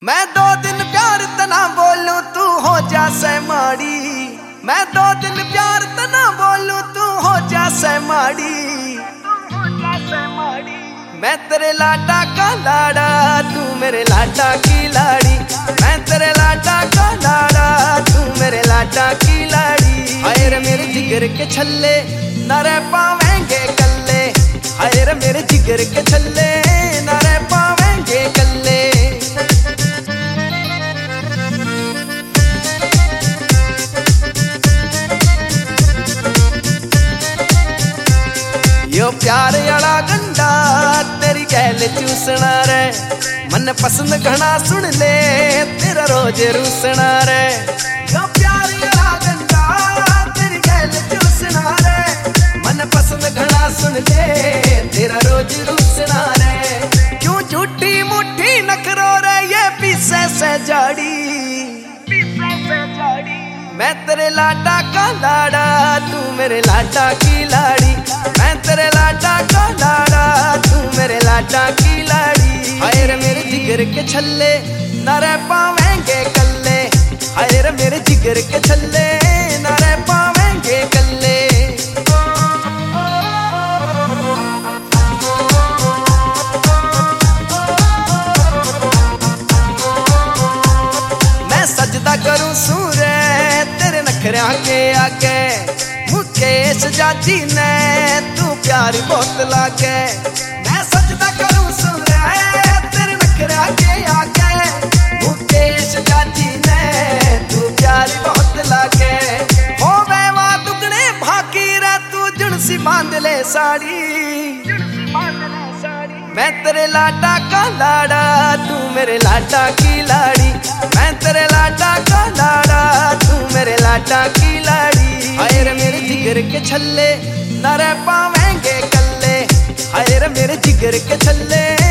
मैं 2 दिन प्यार तना बोलूं तू हो जा माड़ी। मैं 2 दिन प्यार तना बोलूं तू हो जा माड़ी। मैं तेरे लाडा का लाड़ा तू मेरे लाडा की लाड़ी। मैं तेरे लाडा का लाड़ा तू मेरे लाडा की लाड़ी। हाय रे मेरे जिगर के छल्ले ना रह पावेंगे कल्ले। हाय रे मेरे जिगर के छल्ले ना रह पावेंगे कल्ले। यो प्यार वाला गंडा तेरी गैल चूसना रे। मन पसंद घना सुन ले तेरा रोज रूसना रे। यो प्यार वाला गंडा तेरी गैल चूसना रे। मन पसंद घना सुन ले तेरा रोज रूसना रे। क्यों झूठी मुट्ठी नखरो रे ये पीछे से जाड़ी। मैं तेरे लाडा का लाड़ा तू मेरे लाडा की लाड़ी। मैं तेरे लाडा का लाड़ा तू मेरे लाडा की लाड़ी। हाय रे मेरे जिगर के छल्ले ना रह पावेंगे कल्ले। हाय रे मेरे जिगर के छल्ले ना रह पावेंगे कल्ले। मैं सजदा करूं सूरे तेरे नखरिया के आगे। मुकेश जाजी ने तू प्यारी बहुत लागे। मैं सजदा करूं सूरे तेरे नखरिया के आगे। मुकेश जाजी ने तू प्यारी बहुत लागे। हो बेवा दुगने भागी रे तू जुड़सी बांध ले साड़ी। मैं तेरे लाडा का लाड़ा तू मेरे लाडा की लाड़ी। मैं तेरे लाडा का लाड़ा तू मेरे लाडा की लाड़ी। हाय रे मेरे जिगर के छल्ले ना रह पावेंगे कल्ले। हाय रे मेरे जिगर के छल्ले